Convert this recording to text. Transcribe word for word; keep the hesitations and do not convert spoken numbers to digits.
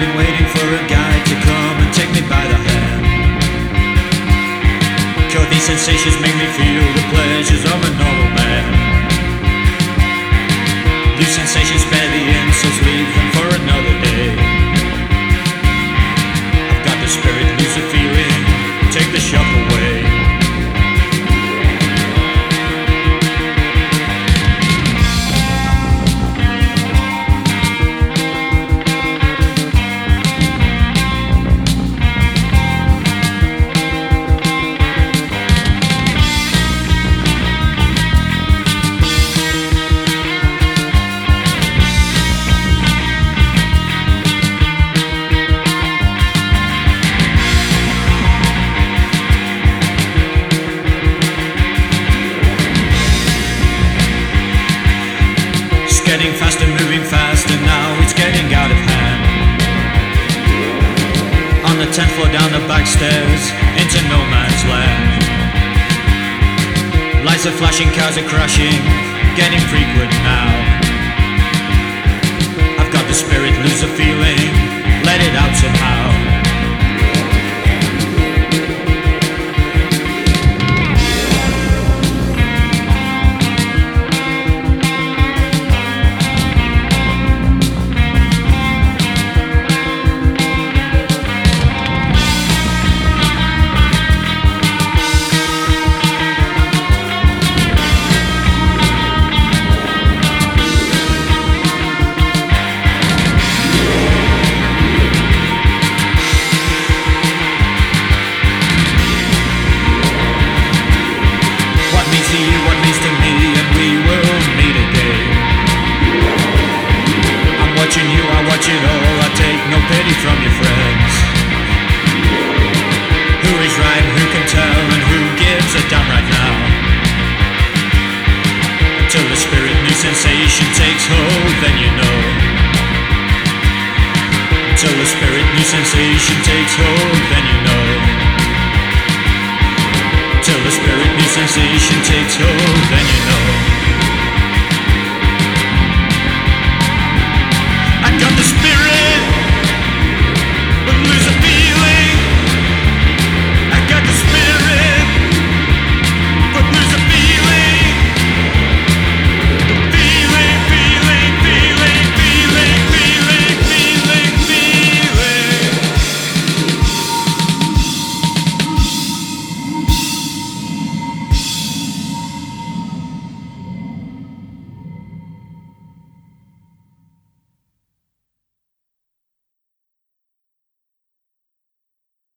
been waiting for a guy to come and take me by the hand. Cure these sensations, make me feel the pleasures of a normal man. These sensations spare the insults, leave them for another day. I've got the spirit, lose the feeling, take the shock away. Getting faster, moving faster, now it's getting out of hand. On the tenth floor, down the back stairs, into no man's land. Lights are flashing, cars are crashing, getting frequent now. I've got the spirit, lose the feeling, let it out somehow. Watching you, I watch it all, I take no pity from your friends. Who is right, who can tell, and who gives a damn right now? Until the spirit new sensation takes hold, then you know. Until the spirit new sensation takes hold, then you know. Till the spirit new sensation takes hold, then you know.